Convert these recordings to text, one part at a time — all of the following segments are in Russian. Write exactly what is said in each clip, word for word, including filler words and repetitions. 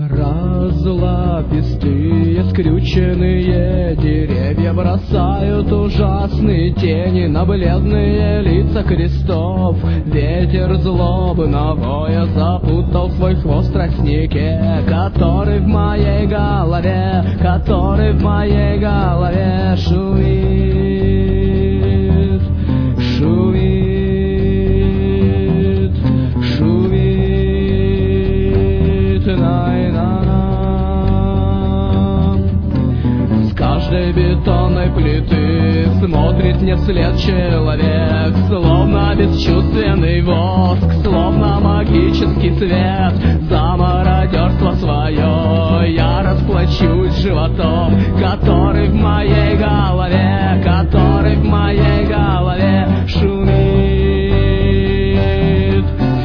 Разлапистые, скрюченные деревья бросают ужасные тени на бледные лица крестов. Ветер злобно воя запутал свой хвост в тростнике, который в моей голове, который в моей голове шумит, шумит, шумит, най-на-на. С каждой бетонной плиты смотрит мне вслед человек, словно бесчувственный воск, словно магический свет. За мародерство свое я расплачусь животом, который в моей голове, который в моей голове шумит,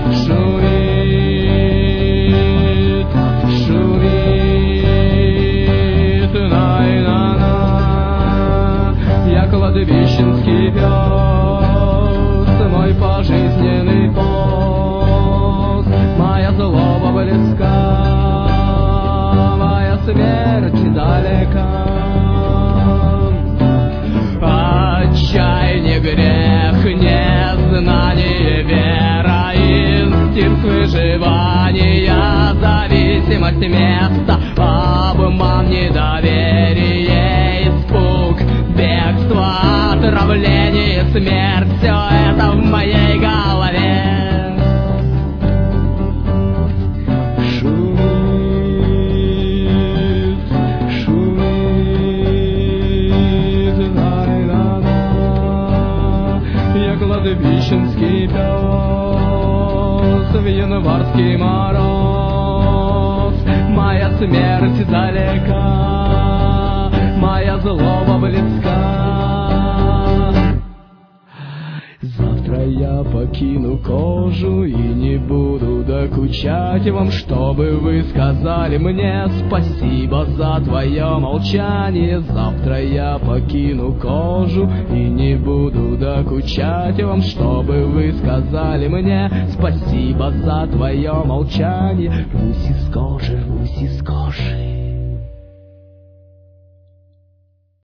шумит, шумит, най-на-на. Я кладбищенский пес, мой пожизненный пост, моя злоба близка, моя смерть далека. Отчаяние, грех, незнание, вера, инстинкт выживания, зависимость места, обман, недоверие, испуг, бегство, отравление, смерть. Все это в моей голове. Шумит, шумит, най-на-на. Я кладбищенский пес в январский мороз, моя смерть далека, моя злоба близка. Завтра я покину кожу и не буду докучать вам, чтобы вы сказали мне спасибо за твое молчание. Завтра я покину кожу и не буду докучать вам, чтобы вы сказали мне спасибо за твое молчание. Рвусь из кожи, рвусь из кожи.